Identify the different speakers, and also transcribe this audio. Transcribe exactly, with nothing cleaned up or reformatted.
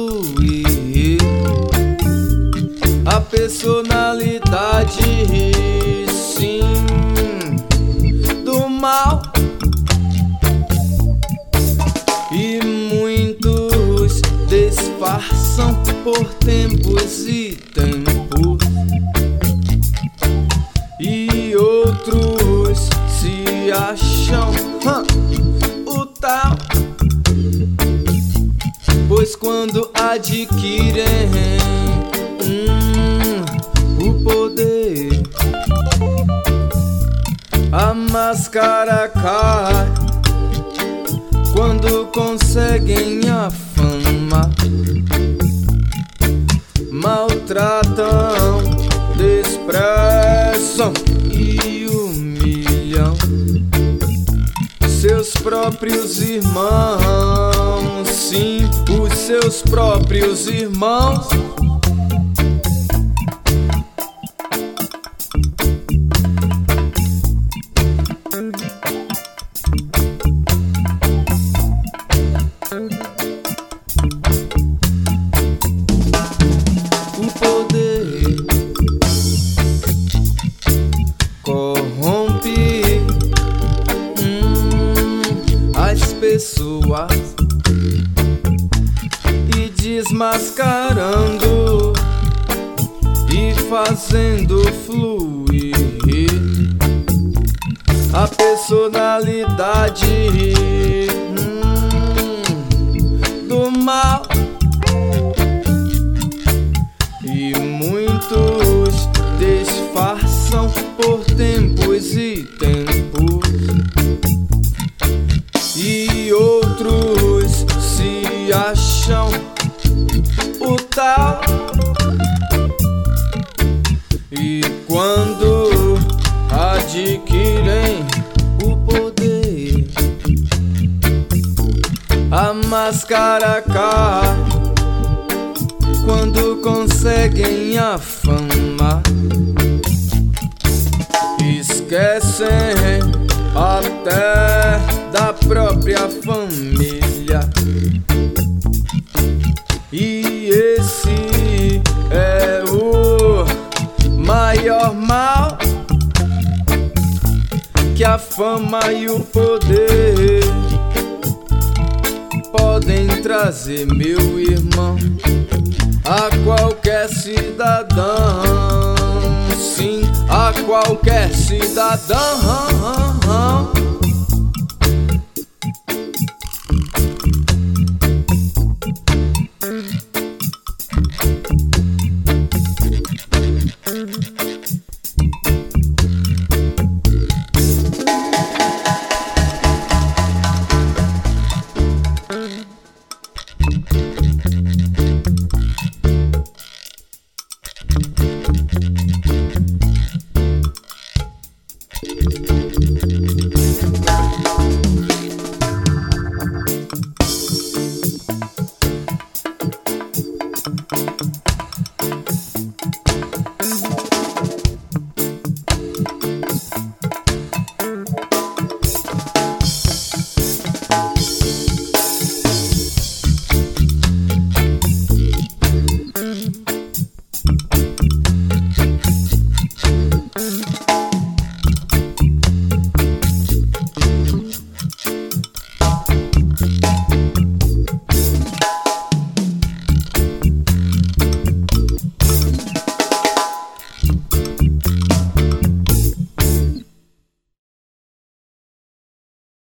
Speaker 1: fluir. A personalidade, sim, do mal. E muitos disfarçam por tempos e tempos, e outros se acham hum, o tal, pois quando adquirem hum, o poder, a máscara cai. Quando conseguem a fama, maltratam, desprezam e humilham seus próprios irmãos. Sim, os seus próprios irmãos. O poder corrompe hum, as pessoas, e desmascarando e fazendo fluir a personalidade hum, do mal. E muitos disfarçam por tempos e tempos, e outros se acham o tal. E quando adquirem o poder, a máscara cai. Quando conseguem a fama, esquecem até da própria família. E esse é o maior mal que a fama e o poder podem trazer, meu irmão, a qualquer cidadão. Sim, a qualquer cidadão.